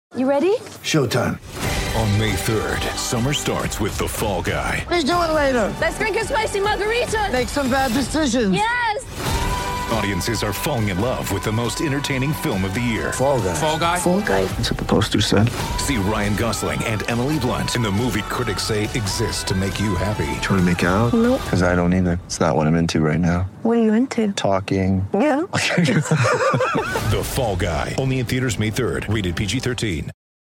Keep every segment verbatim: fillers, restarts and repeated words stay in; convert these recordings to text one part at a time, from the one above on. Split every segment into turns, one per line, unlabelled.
You ready?
Showtime.
On May third, summer starts with The Fall Guy.
Let's do it later.
Let's drink a spicy margarita.
Make some bad decisions.
Yes!
Audiences are falling in love with the most entertaining film of the year.
Fall Guy.
Fall Guy?
Fall Guy.
That's what the poster said.
See Ryan Gosling and Emily Blunt in the movie critics say exists to make you happy.
Trying to make it out?
Nope.
Because I don't either. It's not what I'm into right now.
What are you into?
Talking.
Yeah.
The Fall Guy. Only in theaters May third. Rated P G thirteen.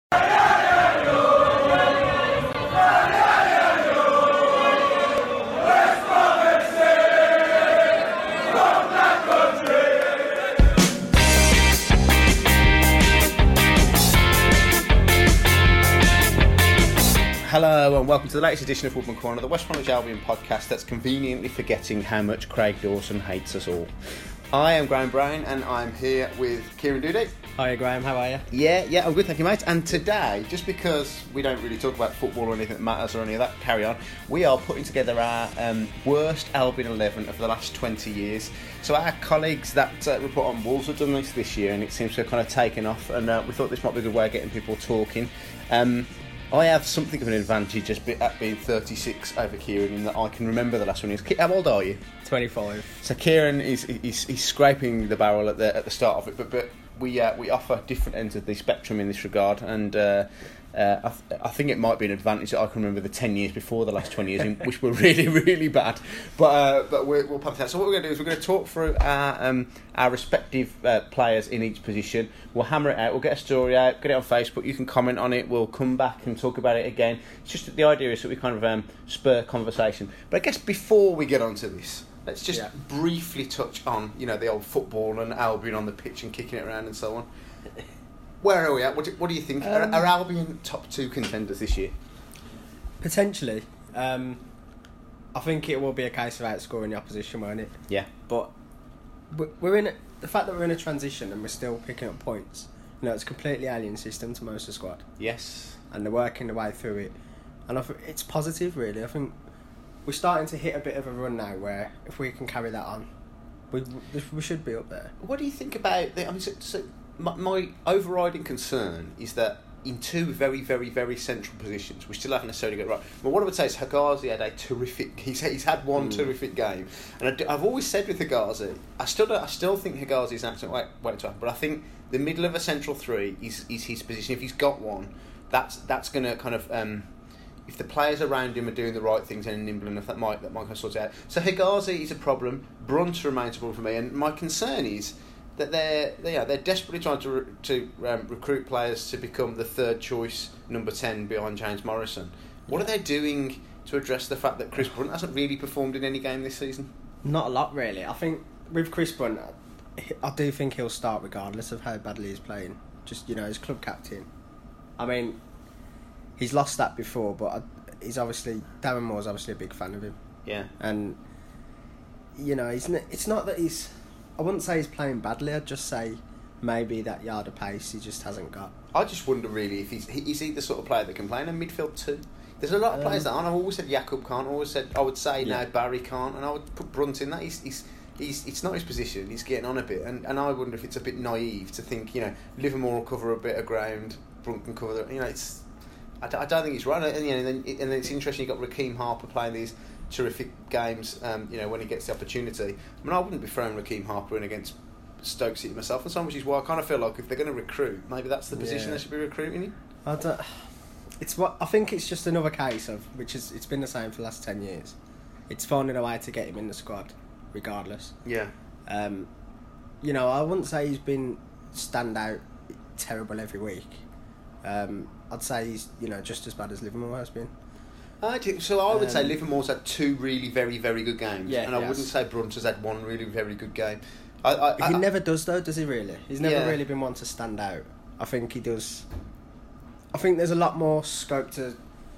Hello and welcome to the latest edition of Woodman Corner, the West Bromwich Albion podcast that's conveniently forgetting how much Craig Dawson hates us all. I am Graham Brown and I'm here with Kieran Doody.
Hiya Graham, how are you?
Yeah, yeah, I'm good, thank you, mate. And today, just because we don't really talk about football or anything that matters or any of that, carry on, we are putting together our um, worst Albion eleven of the last twenty years. So our colleagues that uh, report on Wolves have done this this year and it seems to have kind of taken off, and uh, we thought this might be a good way of getting people talking. Um, I have something of an advantage as be, at being thirty-six over Kieran in that I can remember the last one. Is how old are you?
twenty-five.
So Kieran is he's, he's scraping the barrel at the at the start of it, but but we uh, we offer different ends of the spectrum in this regard, and uh, uh, I, th- I think it might be an advantage that I can remember the ten years before the last twenty years, in, which were really really bad. But uh, but we're, we'll pump that. So what we're going to do is we're going to talk through our um, our respective uh, players in each position. We'll hammer it out. We'll get a story out. Get it on Facebook. You can comment on it. We'll come back and talk about it again. It's just that the idea is that we kind of um, spur conversation. But I guess before we get onto this, let's just
yeah.
briefly touch on, you know, the old football and Albion on the pitch and kicking it around and so on. Where are we at? What do, what do you think? Um, are, are Albion top two contenders this year?
Potentially. Um, I think it will be a case of outscoring the opposition, won't it?
Yeah.
But we're in a, the fact that we're in a transition and we're still picking up points. You know, it's a completely alien system to most of the squad.
Yes.
And they're working their way through it. And I think it's positive, really. I think we're starting to hit a bit of a run now where if we can carry that on, we we should be up there.
What do you think about the, I mean, so, so my, my overriding concern is that in two very, very, very central positions, we still haven't necessarily got it right. Well, what I would say is Hegazi had a terrific. He's he's had one mm. terrific game, and I do, I've always said with Hegazi, I still don't, I still think Hegazi is an excellent way, way to happen. But I think the middle of a central three is is his position. If he's got one, that's that's going to kind of. Um, If the players around him are doing the right things and nimble enough, that might that might kind of sort it out. So Hegazi is a problem. Brunt remains a problem for me, and my concern is that they're they are they're desperately trying to re- to um, recruit players to become the third choice number ten behind James Morrison. What are they doing to address the fact that Chris Brunt hasn't really performed in any game this season?
Not a lot, really. I think with Chris Brunt, I do think he'll start regardless of how badly he's playing. Just, you know, as club captain. I mean, he's lost that before, but he's obviously Darren Moore's obviously a big fan of him.
Yeah,
and you know, he's n- it's not that he's. I wouldn't say he's playing badly. I'd just say maybe that yard of pace he just hasn't got.
I just wonder really if he's is he the sort of player that can play in a midfield too. There's a lot of players um, that aren't. I've always said Jakub can't. I always said I would say yeah. now Barry can't, and I would put Brunt in that. He's, he's he's it's not his position. He's getting on a bit, and, and I wonder if it's a bit naive to think, you know, Livermore will cover a bit of ground, Brunt can cover the, you know, it's. I don't, I don't think he's right, and, you know, and, then, and then it's interesting. You've got Raheem Harper playing these terrific games. Um, you know, when he gets the opportunity. I mean, I wouldn't be throwing Raheem Harper in against Stoke City myself, and so which is why I kind of feel like if they're going to recruit, maybe that's the position yeah. they should be recruiting in.
I don't. It's what I think. It's just another case of which is it's been the same for the last ten years. It's finding a way to get him in the squad, regardless.
Yeah.
Um, you know, I wouldn't say he's been standout terrible every week. Um, I'd say he's, you know, just as bad as Livermore has been.
I do. So I would
um,
say Livermore's had two really very, very good games,
yeah,
and I
yes.
wouldn't say Brunt has had one really very good game. I, I,
he
I,
never does though, does he really? He's never
yeah.
really been one to stand out. I think he does. I think there's a lot more scope to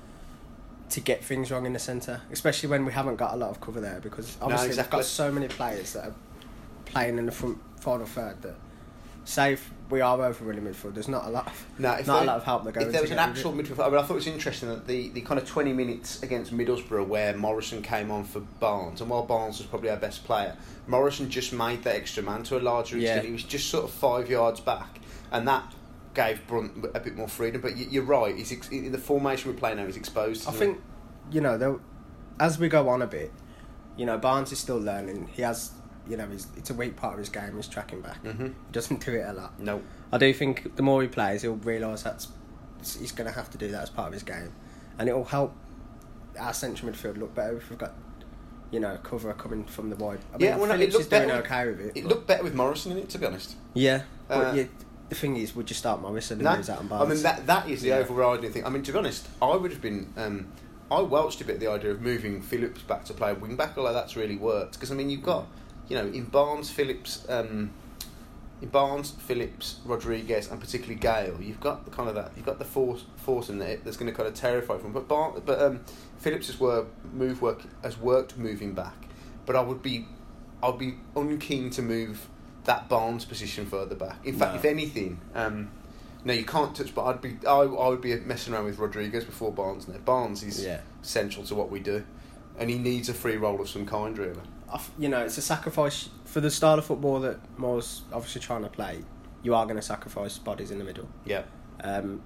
to get things wrong in the centre, especially when we haven't got a lot of cover there, because obviously
no, exactly.
we've got so many players that are playing in the front final third that, say if we are overrunning midfield, there's not a lot of
no, if
not
there,
a lot of help that goes.
If there was an actual
it.
midfield, I mean, I thought it was interesting that the, the kind of twenty minutes against Middlesbrough where Morrison came on for Barnes, and while Barnes was probably our best player, Morrison just made that extra man to a larger extent.
Yeah.
He was just sort of five yards back, and that gave Brunt a bit more freedom. But you're right. He's ex- in the formation we're playing now. He's exposed.
I think, you know, though, as we go on a bit, you know, Barnes is still learning. He has, you know, he's, it's a weak part of his game. He's tracking back.
Mm-hmm.
He doesn't do it a lot.
No.
I do think the more he plays, he'll realise that's he's going to have to do that as part of his game, and it'll help our central midfield look better if we've got, you know, cover coming from the wide. I mean,
Yeah, well, no, it
Phillips
looked
is doing
better.
okay with it.
It
but-
looked better with Morrison in it, to be honest.
Yeah, but
Uh,
yeah, the thing is, would you start Morrison and
No,
lose out on
I
Barnes?
mean that that is the
Yeah.
overriding thing. I mean, to be honest, I would have been. Um, I welched a bit at the idea of moving Phillips back to play wing back, although that's really worked. Because I mean, you've got, you know, in Barnes, Phillips, um, in Barnes, Phillips, Rodriguez, and particularly Gale, you've got the kind of that. You've got the force force in there that's going to kind of terrify from. But Bar- but um, Phillips' has work move work has worked moving back. But I would be, I'd be unkeen to move that Barnes position further back. In fact,
No.
if anything, um, no, you can't touch. But I'd be, I, I would be messing around with Rodriguez before Barnes. Now Barnes is
Yeah.
central to what we do, and he needs a free role of some kind, really.
I f- you know, it's a sacrifice for the style of football that Moore's obviously trying to play. You are going to sacrifice bodies in the middle.
Yeah,
Um,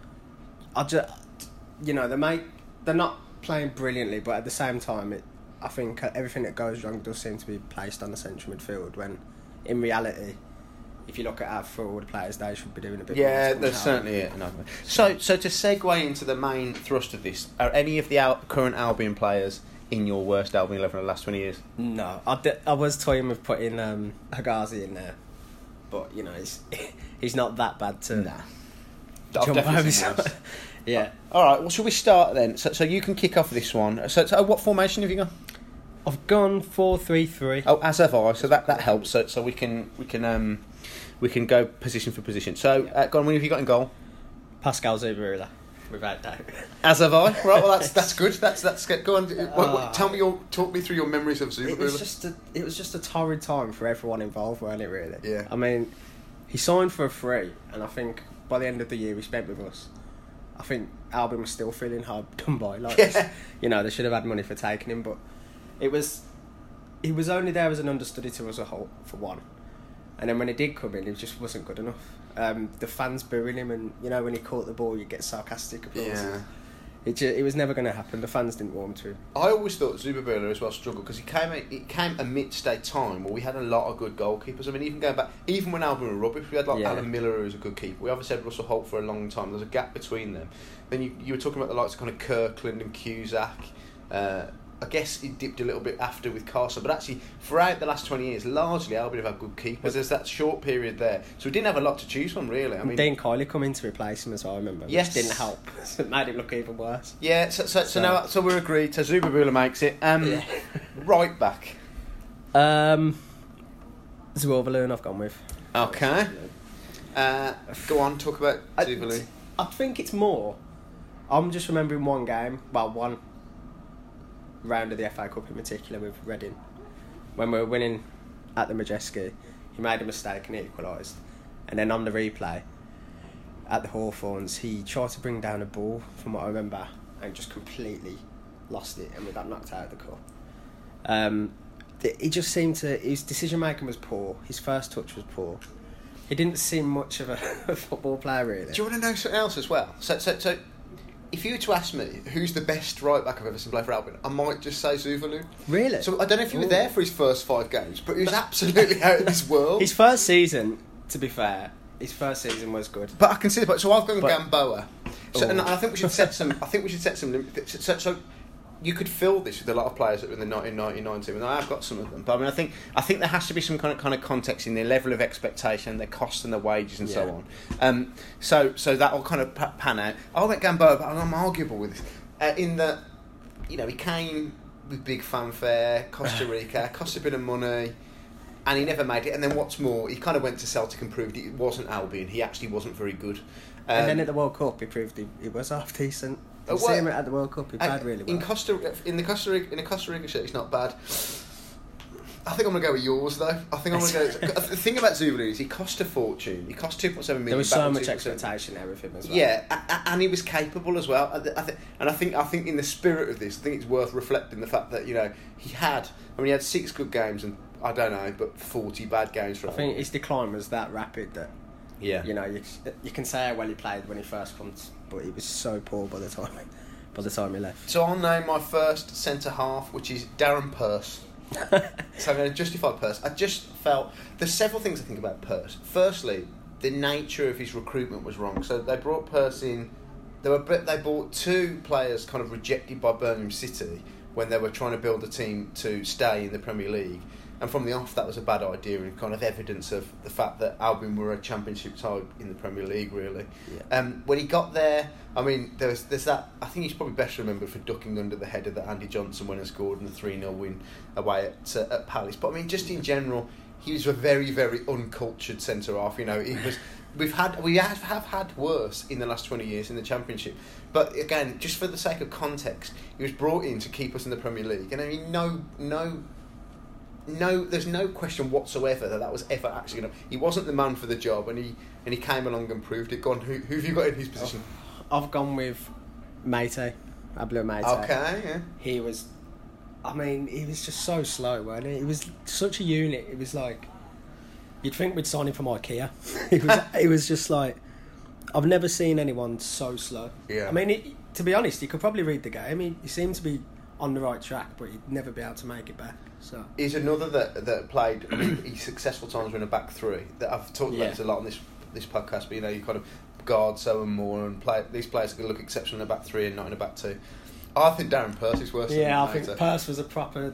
I just, you know, they make they're not playing brilliantly, but at the same time, it, I think everything that goes wrong does seem to be placed on the central midfield. When, in reality, if you look at our forward players, they should be doing a bit.
yeah,
more to come
that's
out.
certainly it. Another. So, so to segue into the main thrust of this, are any of the Al- current Albion players in your worst Albion eleven of the last twenty years?
No, I, d- I was toying with putting um, Hagazi in there, but you know, he's he's not that bad to
Nah. I've
jump
definitely
over.
seen worse.
Yeah,
All right. Well, shall we start then? So, so you can kick off this one. So, so what formation have you got?
I've gone four three three.
Oh, as have I. So that, that helps. So so we can we can um we can go position for position. So, uh, go on. When have you got in goal?
Pascal Zubarula, without doubt.
As have I. Right. Well, that's that's good. That's that's good. Go on. What, what,
Ah.
tell me your talk me through your memories of
It was
Zubarula.
just a, it was just a torrid time for everyone involved, wasn't it? Really.
Yeah.
I mean, he signed for a free, and I think by the end of the year he spent with us, I think Albion was still feeling hard done by. Like,
Yeah.
you know, they should have had money for taking him, but it was, he was only there as an understudy to us a whole for one, and then when he did come in, he just wasn't good enough. Um, the fans booing him, and you know when he caught the ball, you get sarcastic applause.
Yeah.
It, ju- it was never going to happen. The fans didn't warm to him.
I always thought Zubarula as well struggled because he came it came amidst a time where we had a lot of good goalkeepers. I mean, even going back, even when Albion were rubbish, we had like
Yeah.
Alan Miller who was a good keeper. We obviously had Russell Holt for a long time. There's a gap between them. Then you you were talking about the likes of kind of Kirkland and Cusack. Uh, I guess he dipped a little bit after with Castle, but actually throughout the last twenty years, largely Albion have had good keepers. There's that short period there, so we didn't have a lot to choose from really. I mean,
Dean Kiley come in to replace him as well, I remember.
Yes.
Which didn't help. So it made it look even worse.
yeah. So so, so,
So-
now so we're agreed. So Zubarula makes it. Um,
Yeah.
right back.
Um, Zuovalu I've gone with.
Okay. Uh, go on, talk about
I,
Zubarula.
I think it's more. I'm just remembering one game, well, one round of the F A Cup in particular with Reading. When we were winning at the Majeski, he made a mistake and he equalised. And then on the replay, at the Hawthorns, he tried to bring down a ball, from what I remember, and just completely lost it, and we got knocked out of the cup. Um, th- he just seemed to... His decision-making was poor. His first touch was poor. He didn't seem much of a football player, really.
Do you want to know something else as well? So, so, so, if you were to ask me who's the best right back I've ever seen play for Albion, I might just say Zubarula.
Really?
So I don't know if you were
Ooh.
there for his first five games, but he was absolutely out of this world.
His first season, to be fair, his first season was good.
But I can see. But so I've gone with
But-
Gamboa. So,
Ooh.
and I think we should set some. I think we should set some limits. So, so, so you could fill this with a lot of players that were in the nineteen ninety-nine team, and I have got some of them. But I mean, I think I think there has to be some kind of kind of context in their level of expectation, their costs and their wages, and so
Yeah.
on. Um, so so that will kind of pa- pan out. I went Gamboa, but I'm arguable with this. Uh, in that, you know, he came with big fanfare, Costa Rica, cost a bit of money. And he never made it. And then what's more, he kind of went to Celtic and proved it wasn't Albion. He actually wasn't very good. Um,
And then at the World Cup, he proved he, he was half decent.
Uh,
You see him
well,
at the World Cup, he played
and
really well.
in Costa in the Costa Rica, in a Costa Rica shirt, it's not bad. I think I'm going to go with yours though. I think I'm going to go. The thing about Zubarula is he cost a fortune. He cost two point seven million.
there was
back
so
in
much
two point seven.
expectation there with him as well.
Yeah, a- a- and he was capable as well. I th- I th- and I think I think in the spirit of this, I think it's worth reflecting the fact that you know he had. I mean, he had six good games and I don't know, but forty bad games for.
I think his decline was that rapid that
Yeah.
You know, you, you can say how well he played when he first comes, but he was so poor by the time by the time he left.
So I'll name my first centre half, which is Darren Pearce. So I'm going to justify Pearce. I just felt there's several things I think about Pearce. Firstly, the nature of his recruitment was wrong. So they brought Pearce in. They were they bought two players kind of rejected by Birmingham City when they were trying to build a team to stay in the Premier League. And from the off, that was a bad idea and kind of evidence of the fact that Albion were a championship side in the Premier League, really.
Yeah.
Um, when he got there, I mean, there's there's that. I think he's probably best remembered for ducking under the header that Andy Johnson went and scored in the three nil win away at, uh, at Palace. But I mean, just in general, he was a very, very uncultured centre half. You know, he was. We've had we have, have had worse in the last twenty years in the Championship, but again, just for the sake of context, he was brought in to keep us in the Premier League, and I mean, no, no. No, there's no question whatsoever that that was ever actually going to... He wasn't the man for the job, and he and he came along and proved it. Go on, who, who have you got in his position?
Oh, I've gone with Meite, Abdul Meite.
Okay, yeah.
He was... I mean, he was just so slow, wasn't he? He was such a unit. It was like... You'd think we'd sign him from IKEA. He was, he was just like... I've never seen anyone so slow.
Yeah.
I mean, it, to be honest, he could probably read the game. He, he seemed to be on the right track, but he'd never be able to make it back. So
he's another that that played. I mean, he's successful times in a back three. That I've talked about
Yeah.
this a lot on this this podcast. But you know, you kind of guard so and more, and play these players are going to look exceptional in a back three and not in a back two. I think Darren Pearce is worse.
yeah,
than
I think
Meite.
Pearce was a proper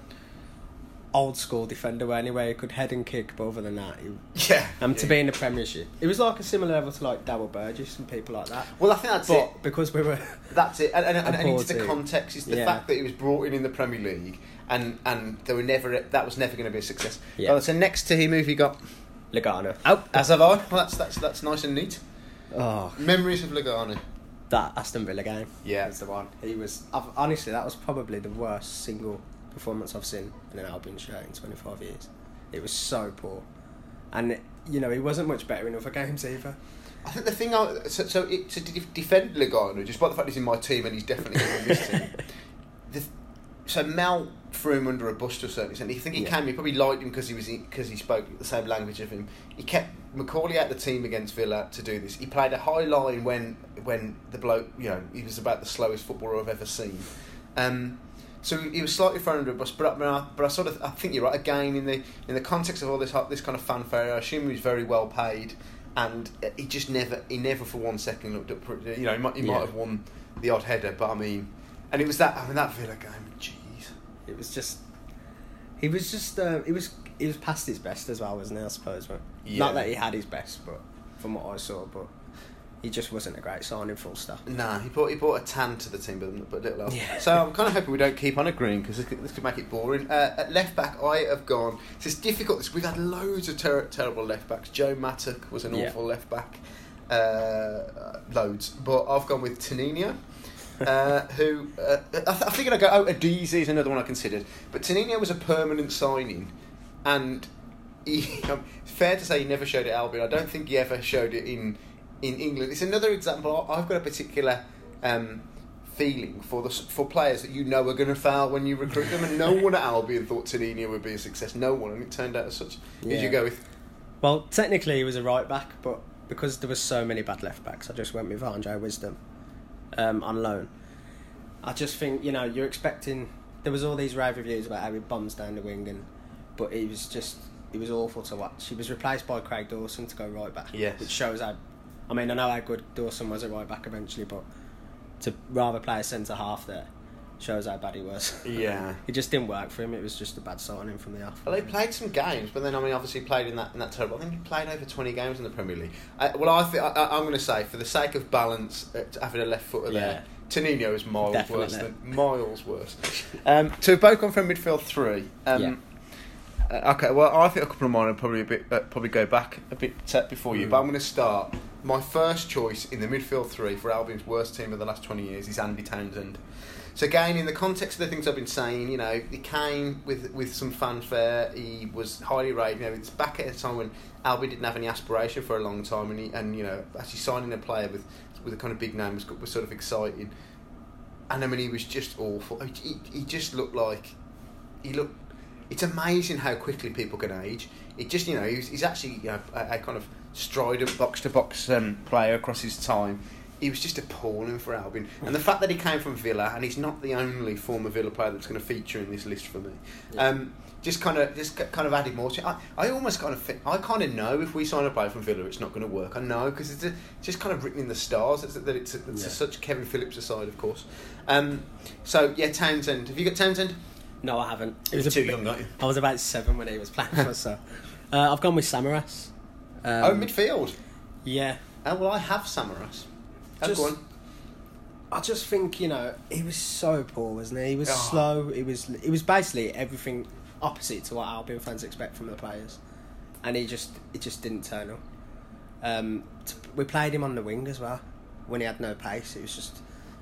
old school defender. Anyway, he could head and kick, but other than that, he,
Yeah.
um, to
yeah.
be in the Premiership, it was like a similar level to like Darryl Burgess and people like that.
Well, I think that's
but
it.
because we were
That's it, and, and, and, and into the
Poor team.
context is the
Yeah.
fact that he was brought in in the Premier League, and, and there were never that was never going to be a success.
Yeah.
Well, so next to him, who have you got?
Lugano.
Oh, as have I. Well, that's that's that's nice and neat.
Oh,
Memories of Lugano.
that Aston Villa game.
Yeah.
was the one. He was I've, honestly that was probably the worst single performance I've seen in an Albion shirt in twenty-five years. It was so poor, and you know he wasn't much better in other games either.
I think the thing, I, so, so it, to de- defend Lugano, just by the fact he's in my team and he's definitely in this team. The, so Mel threw him under a bus to a certain extent. I think he
Yeah.
came. He probably liked him because he was because he spoke the same language of him. He kept Macaulay out the team against Villa to do this. He played a high line when when the bloke, you know, he was about the slowest footballer I've ever seen. Um, so he was slightly thrown under a bus, but I, but I sort of I think you're right. Again, in the in the context of all this this kind of fanfare, I assume he was very well paid, and he just never he never for one second looked up. You know, he might he
Yeah.
might have won the odd header, but I mean, and it was that I mean that Villa game. Jeez.
It was just he was just uh, he was he was past his best as well, wasn't he? I suppose, but
Yeah.
not that he had his best, but from what I saw, but he just wasn't a great signing. Full stop.
Nah, he brought he brought a tan to the team, but, but little else.
Yeah.
So I'm kind of hoping we don't keep on agreeing because this, could- this could make it boring. Uh, at left back, I have gone. It's just difficult. This we've had loads of ter- terrible left backs. Joe Mattock was an
Yeah.
awful left back. Uh, loads, but I've gone with Tanino. uh, who uh, I, th- I think I go. Oh, Adizi is another one I considered, but Tanino was a permanent signing, and he, um, it's fair to say he never showed it at Albion. I don't think he ever showed it in. In England, it's another example. I've got a particular um, feeling for the for players that you know are going to fail when you recruit them, and no one at Albion thought Tanino would be a success. No one, and it turned out as such. Who did
Yeah.
you go with?
Well, technically he was a right back, but because there was so many bad left backs, I just went with Andre Wisdom um, on loan. I just think you know you're expecting. There was all these rave reviews about how he bombs down the wing, and but he was just he was awful to watch. He was replaced by Craig Dawson to go right back,
Yes.
which shows how. I mean, I know how good Dawson was at right back eventually, but to rather play a centre half there shows how bad he was.
Yeah.
It just didn't work for him. It was just a bad signing from the off.
Well, they played some games, but then I mean, obviously played in that in that terrible. I think he played over twenty games in the Premier League. Uh, well, I think I, I'm going to say, for the sake of balance, uh, having a left footer there, Tanino is miles
Definitely.
worse than miles worse. Um, so we've both gone from midfield three. Um,
Yeah.
uh, okay, well, I think a couple of mine will probably a bit uh, probably go back a bit set before you,
Mm.
but I'm going to start. My first choice in the midfield three for Albion's worst team of the last twenty years is Andy Townsend. So again, in the context of the things I've been saying, you know, he came with with some fanfare. He was highly rated. You know, it's back at a time when Albion didn't have any aspiration for a long time, and he, and you know, actually signing a player with with a kind of big name was was sort of exciting. And I mean, he was just awful. He, he just looked like he looked. It's amazing how quickly people can age. It just, you know, he's, he's actually, you know, a, a kind of strident box-to-box um, player across his time. He was just appalling for Albion. And the fact that he came from Villa, and he's not the only former Villa player that's going to feature in this list for me, yeah. um, just kind of just kind of added more to it. I, I almost kind of think, I kind of know if we sign a player from Villa, it's not going to work. I know, because it's a, just kind of written in the stars it's, that it's, a, it's
yeah.
a, such Kevin Phillips aside, of course. Um, so, yeah, Townsend. Have you got Townsend?
No, I haven't.
It was too young, aren't you?
I was about seven when he was playing for us, so. Uh, I've gone with Samaras. Um,
oh, midfield?
Yeah.
Oh, well, I have Samaras. Oh,
Just,
go on.
I just think, you know, he was so poor, wasn't he? He was
Oh.
slow. He was He was basically everything opposite to what Albion fans expect from the players. And he just he just didn't turn up. Um, t- we played him on the wing as well, when he had no pace. It was just...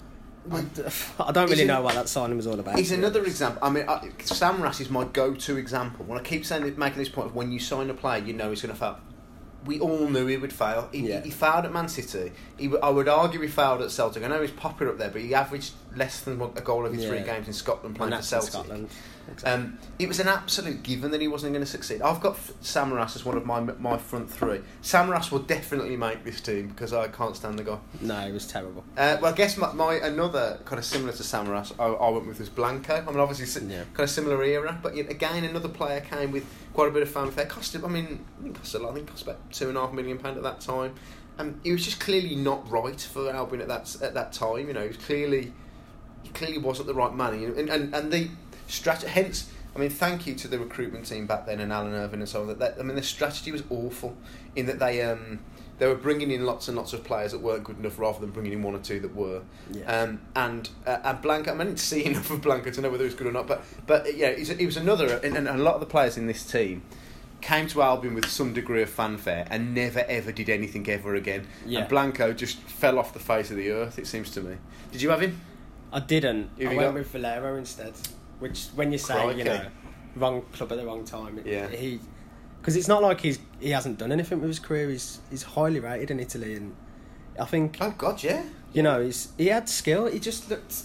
I, I don't really
He's
know
an-
what that signing was all about.
He's another example. I mean, I, Samaras is my go-to example. When I keep saying, making this point of when you sign a player, you know he's going to fail. We all knew he would fail. He,
Yeah.
he failed at Man City. He, w- I would argue he failed at Celtic. I know he's popular up there, but he averaged less than one- a goal every three
Yeah.
games in Scotland playing
And
for
that's in
Celtic.
Scotland. Exactly.
Um, it was an absolute given that he wasn't going to succeed. I've got F- Samaras as one of my my front three. Samaras will definitely make this team because I can't stand the guy.
No, it was terrible.
Uh, well, I guess my, my another kind of similar to Samaras, I, I went with was Blanco. I mean, obviously si-
Yeah.
kind of similar era, but yet again another player came with quite a bit of fanfare. Cost him, I mean, I think cost a lot. I think cost about two and a half million pound at that time. Um, he was just clearly not right for Albion at that at that time. You know, he was clearly he clearly wasn't the right man, and and, and the strat. Hence, I mean, thank you to the recruitment team back then and Alan Irvine and so on. That, that I mean, the strategy was awful in that they um, they were bringing in lots and lots of players that weren't good enough rather than bringing in one or two that were.
Yeah.
Um, and uh, and Blanco, I, mean, I didn't see enough of Blanco to know whether he was good or not. But but yeah, he was, he was another, and, and a lot of the players in this team came to Albion with some degree of fanfare and never ever did anything ever again.
Yeah.
And Blanco just fell off the face of the earth. It seems to me. Did you have him?
I didn't.
Who
I
you
went
got?
with Valero instead. Which, when you say,
Crikey.
you know, wrong club at the wrong time, it,
Yeah.
he, because it's not like he's he hasn't done anything with his career. He's he's highly rated in Italy, and I think
Oh God, yeah.
you know he's he had skill. He just looked.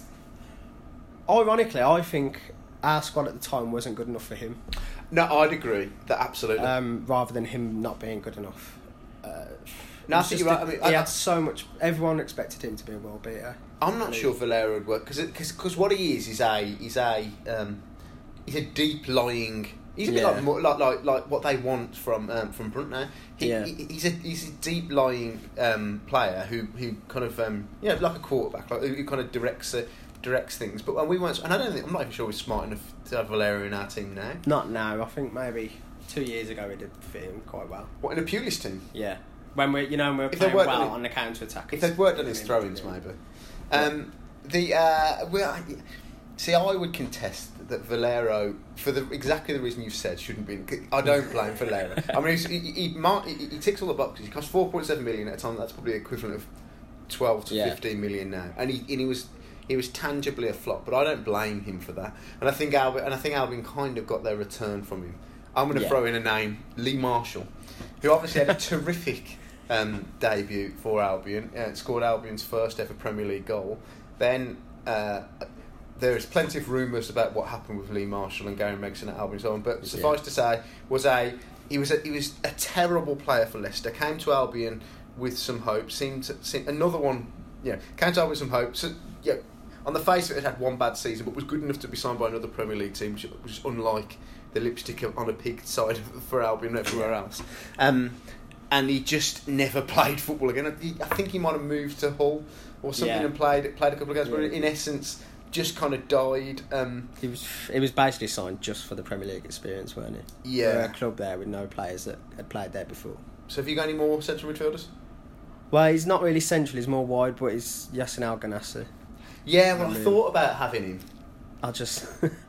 Ironically, I think our squad at the time wasn't good enough for him.
No, I'd agree. That absolutely.
Um, rather than him not being good enough. Uh,
No, I
it's
think
just
you're right.
a-
I mean,
he
I-
had so much. Everyone expected him to be a world beater.
I'm not sure Valero would work because because what he is is a he's a um, he's a deep lying. He's a bit
Yeah.
like, more, like like like what they want from um, from Brunt now. He,
Yeah.
he, he's a he's a deep lying um, player who who kind of um, you know like a quarterback like who, who kind of directs uh, directs things. But and we weren't and I don't think I'm not even sure we're smart enough to have Valero in our team now.
Not now. I think maybe two years ago he did fit him quite well.
What in a Pulis team?
Yeah. When we, you know, when we were
If they
playing
weren't
well
doing-
on the counter attack.
If they'd worked on his throw-ins, maybe. Um, the uh, well, see, I would contest that Valero, for the exactly the reason you've said, shouldn't be. I don't blame Valero. I mean, he's, he, he, he, he, he ticks all the boxes. He cost four point seven million at a time. That's probably the equivalent of twelve to
Yeah.
fifteen million now, and he and he was. He was tangibly a flop, but I don't blame him for that. And I think Albion, and I think Albion kind of got their return from him. I'm going to
Yeah.
throw in a name, Lee Marshall, who obviously had a terrific um, debut for Albion. Uh, scored Albion's first ever Premier League goal. Then uh, there is plenty of rumours about what happened with Lee Marshall and Gary Megson at Albion and so on. But suffice
Yeah.
to say, was a he was a, he was a terrible player for Leicester. Came to Albion with some hope. Seemed, to, seemed another one. Yeah, came to Albion with some hope. So yeah. On the face of it, it had one bad season, but was good enough to be signed by another Premier League team, which was unlike the lipstick on a pig side for Albion everywhere else. Um, and he just never played football again. I, I think he might have moved to Hull or something
Yeah.
and played played a couple of games,
Yeah.
but in essence, just kind of died. Um,
He was he was basically signed just for the Premier League experience, weren't he?
Yeah.
For a club there with no players that had played there before.
so have you got any more central midfielders?
Well, he's not really central, he's more wide, but he's Yassin Al Ghanassi.
Yeah, well,
I
I,
mean-
thought about having him.
I just...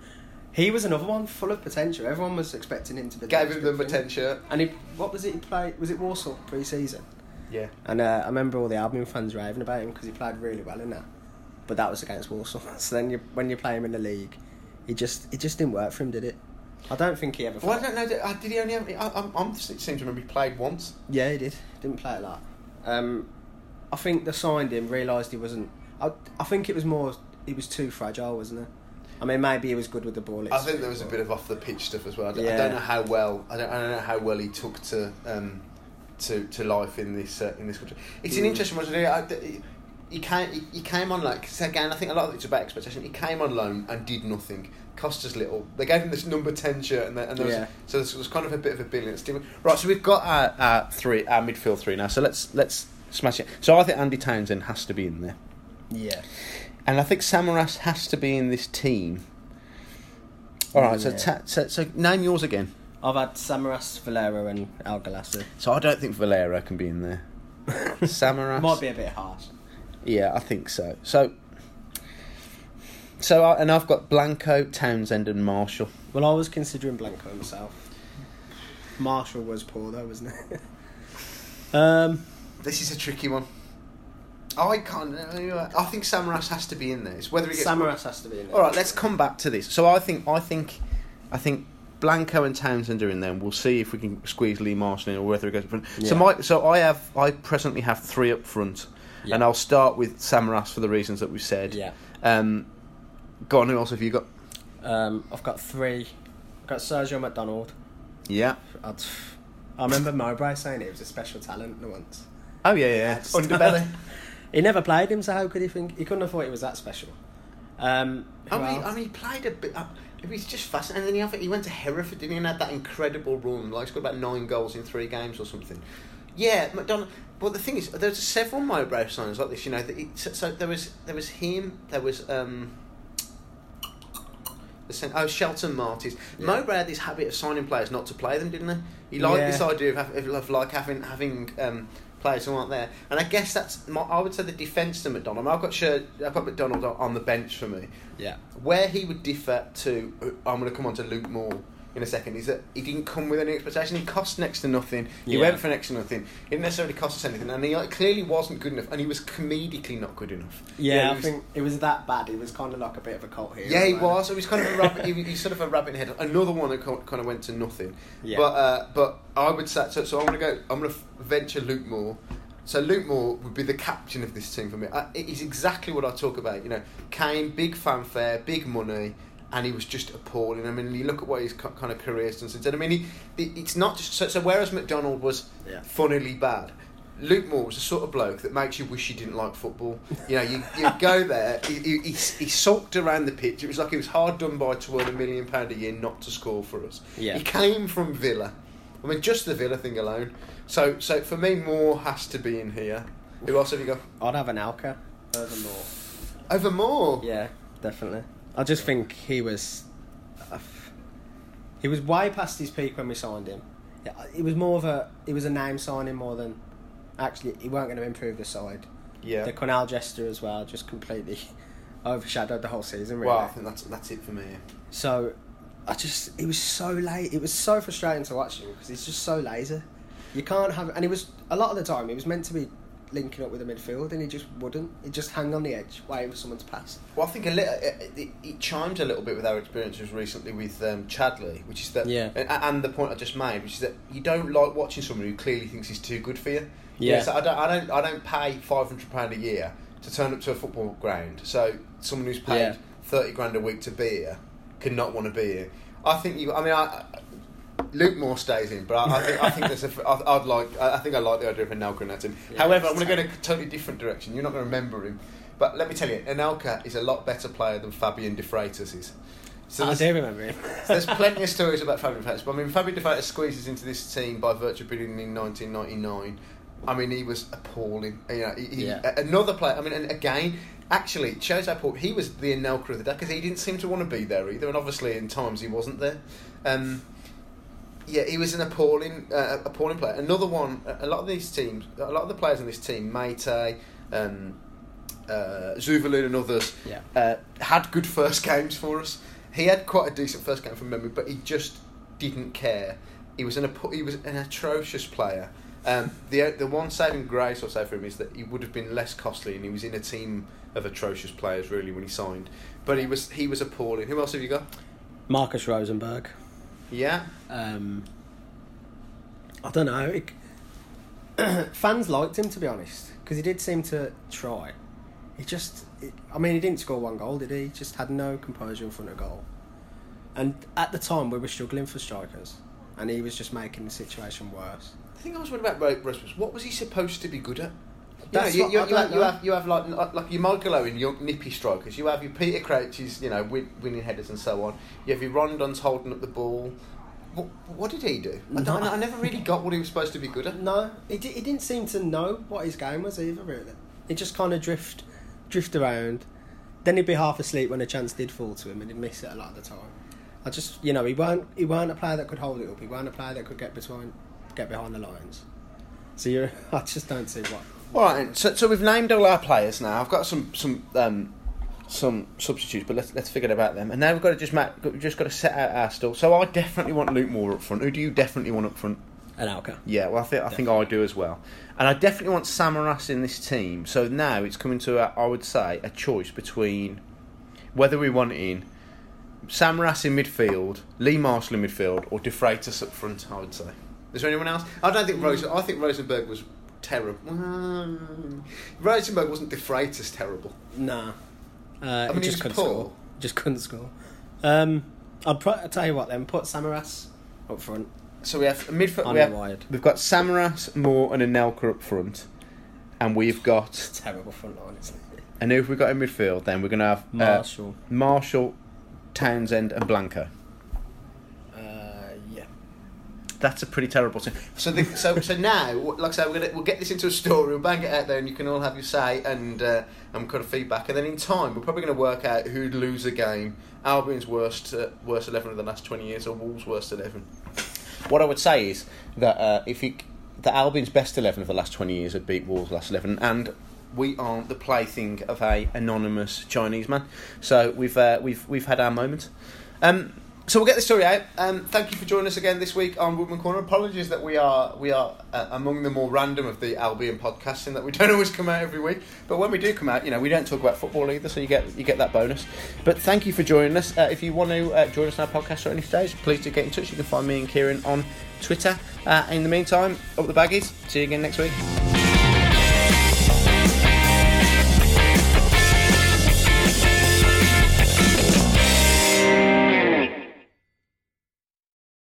he was another one full of potential. Everyone was expecting him to be...
Gave
next
him the
big thing.
potential.
And he, what was it he played? Was it Warsaw pre-season?
Yeah.
And uh, I remember all the Albion fans raving about him because he played really well in that. But that was against Warsaw. So then you, when you play him in the league, he just it just didn't work for him, did it? I don't think he ever...
Well, I don't know. Did, uh, did he only have... I, I'm, I'm, it seems to remember he played once.
Yeah, he did. Didn't play a lot. Um, I think they signed him, realised he wasn't... I, I think it was more... He was too fragile, wasn't it? I mean, maybe he was good with the ball.
I think there was a bit of off the pitch stuff as well. I don't, I
Yeah.
don't know how well. I don't, I don't know how well he took to um, to, to life in this uh, in this country. It's
Mm.
an interesting one. I, I, he came he, he came on like cause again. I think a lot of it's about expectation. He came on loan and did nothing. Cost us little. They gave him this number ten shirt, and, there, and there was,
Yeah.
so there was kind of a bit of a billion. Right, so we've got our, our three, our midfield three now. So let's let's smash it. So I think Andy Townsend has to be in there,
Yeah.
and I think Samaras has to be in this team. All right, so,
Yeah.
ta- so so name yours again.
I've had Samaras, Valero, and Al Galassi.
So I don't think Valero can be in there. Samaras
Might be a bit harsh.
Yeah, I think so. So, so I, and I've got Blanco, Townsend, and Marshall.
Well, I was considering Blanco myself. Marshall was poor though, wasn't it? um,
This is a tricky one. I can't. I think Samaras has to be in there. It's whether he gets.
Samaras has to be in there.
All right, let's come back to this. So I think, I think, I think Blanco and Townsend are in there. And we'll see if we can squeeze Lee Marshall in or whether he goes up front. So
Yeah.
my, so I have, I presently have three up front,
Yeah.
and I'll start with Samaras for the reasons that we said.
Yeah.
Um, go on. Who else have you got?
Um, I've got three. I've got Sergio McDonald.
Yeah.
I'd, I remember Mowbray saying he was a special talent once.
Oh yeah, yeah.
Just-
Underbelly.
He never played him, so how could he think? He couldn't have thought he was that special. Um, who
I mean,
else?
I mean, he played a bit. Uh, it was just fascinating. And then he, had, he went to Hereford, didn't he? And had that incredible run. Like, he scored about nine goals in three games or something. Yeah, McDonald. But the thing is, there's several Mowbray signings like this. You know, that he, so, so there was there was him. There was um. The cent- oh, Shelton Martins.
Yeah.
Mowbray had this habit of signing players not to play them, didn't he? He liked
Yeah.
this idea of, have, of, of like having having um, players who aren't there. And I guess that's my, I would say the defence to McDonald. I've got Sher, I've got McDonald on, on the bench for me.
yeah.
Where he would differ to, uh, I'm going to come on to Luke Moore in a second, is that he didn't come with any expectation. He cost next to nothing. He
Yeah.
went for next to nothing. He didn't necessarily cost us anything, and he like, clearly wasn't good enough. And he was comedically not good enough.
Yeah,
he
I
was-
think it was that bad. He was kind of like a bit of a cult hero.
Yeah, he
wasn't
was. He was kind of a rabbit. he, he's sort of a rabbit in the head. Another one that co- kind of went to nothing.
Yeah.
But uh, but I would say so. So I'm going to go. I'm going to venture Luke Moore. So Luke Moore would be the captain of this team for me. I, he's exactly what I talk about. You know, came big fanfare, big money, and he was just appalling. I mean, you look at what his co- kind of career's done since then. I mean, he, he, it's not just so. So whereas McDonald was
Yeah.
funnily bad, Luke Moore was the sort of bloke that makes you wish you didn't like football. You know, you, you go there, he, he, he, he sulked around the pitch. It was like he was hard done by to earn a million pound a year not to score for us.
Yeah.
He came from Villa. I mean, just the Villa thing alone. So, so for me, Moore has to be in here. Who else have you got?
I'd have an Alka over Moore.
Over Moore?
Yeah, definitely. I just think he was... Uh, he was way past his peak when we signed him. Yeah, it was more of a... It was a name signing more than... Actually, he weren't going to improve the side.
Yeah.
The Cornell gesture as well just completely overshadowed the whole season, really.
Well, I think that's that's it for me.
So, I just... It was so late. It was so frustrating to watch him because he's just so lazy. You can't have... And he was... A lot of the time, he was meant to be linking up with the midfield and he just wouldn't. He'd just hang on the edge waiting for someone to pass.
Well, I think a little, it, it, it chimes a little bit with our experiences recently with um, Chadley, which is that,
Yeah.
and, and the point I just made, which is that you don't like watching someone who clearly thinks he's too good for you.
Yeah.
So I don't, I don't, I don't pay five hundred pound a year to turn up to a football ground. So someone who's paid
Yeah.
thirty grand a week to be here could not want to be here. I think you. I mean, I. Luke Moore stays in, but I, I think I think there's a. I, I'd like. I think I like the idea of Anelka in that team.
Yeah,
However, I'm
it's
going to go in a totally different direction. You're not going to remember him, but let me tell you, Anelka is a lot better player than Fabian De Freitas is. So
I
there's,
do remember him.
there's plenty of stories about Fabian De Freitas, but I mean, Fabian De Freitas squeezes into this team by virtue of being in nineteen ninety-nine. I mean, he was appalling. You know, he, he,
Yeah.
another player. I mean, and again. Actually, it shows how poor he was. The Anelka of the day because he didn't seem to want to be there either, and obviously in times he wasn't there. Um, Yeah, he was an appalling, uh, appalling player. Another one. A lot of these teams, a lot of the players on this team, Meite, um, uh, Zuvalin, and others,
Yeah.
uh, had good first games for us. He had quite a decent first game from memory, but he just didn't care. He was an he was an atrocious player. Um, the the one saving grace I'll say for him is that he would have been less costly, and he was in a team of atrocious players really when he signed. But he was he was appalling. Who else have you got?
Marcus Rosenberg.
Yeah.
Um, I don't know. It, fans liked him, to be honest, because he did seem to try. He just... It, I mean, he didn't score one goal, did he? He just had no composure in front of goal. And at the time, we were struggling for strikers, and he was just making the situation worse.
The thing I was wondering about Rose was, what was he supposed to be good at? You
That's
know, you,
what
you,
I
you,
don't
have, you
know.
have you have like like your Michael Owen, your nippy strikers. You have your Peter Crouches, you know, win, winning headers and so on. You have your Rondons holding up the ball. What, what did he do? I, don't,
No.
I never really got what he was supposed to be good at.
No, he, di- he didn't seem to know what his game was either, really. He just kind of drift, drift around. Then he'd be half asleep when a chance did fall to him, and he'd miss it a lot of the time. I just, you know, he weren't he weren't a player that could hold it up. He weren't a player that could get between, get behind the lines. So you, I just don't see what.
All right, then. so so we've named all our players now. I've got some some um, some substitutes, but let's let's forget about them. And now we've got to just make, we've just got to set out our stall. So I definitely want Luke Moore up front. Who do you definitely want up front?
Anelka.
Yeah, well, I think I think I do as well, and I definitely want Samaras in this team. So now it's coming to, a, I would say, a choice between whether we want in Samaras in midfield, Lee Marshall in midfield, or De Freitas up front. I would say. Is there anyone else? I don't think Rose. I think Rosenberg was terrible. Rosenberg wasn't De Freitas terrible.
Nah. Uh,
I mean,
he
he
just
was
couldn't
poor.
score. Just couldn't score. Um, I'd, pro- I'd tell you what then, put Samaras up front.
So we have a midfield.
On
We
the
have,
wide.
we've got Samaras, Moore, and Anelka up front, and we've got.
Terrible front line, isn't it?
And who have we got in midfield? Then we're going to have uh,
Marshall.
Marshall, Townsend, and Blanco.
Uh, yeah.
That's a pretty terrible thing. So, the, so, so now, like I say, we're gonna we'll get this into a story. We'll bang it out there, and you can all have your say and uh, and kind of feedback. And then in time, we're probably going to work out who'd lose a game: Albion's worst uh, worst eleven of the last twenty years, or Wolves' worst eleven. What I would say is that uh, if you, the Albion's best eleven of the last twenty years had beat Wolves' last eleven, and we aren't the plaything of a anonymous Chinese man. So we've uh, we've we've had our moment. Um, so we'll get the story out. Um, thank you for joining us again this week on Woodman Corner. Apologies that we are we are uh, among the more random of the Albion podcasts, in that we don't always come out every week. But when we do come out, you know, we don't talk about football either, so you get you get that bonus. But thank you for joining us. Uh, if you want to uh, join us on our podcast at any stage, please do get in touch. You can find me and Kieran on Twitter. Uh, in the meantime, up the baggies. See you again next week.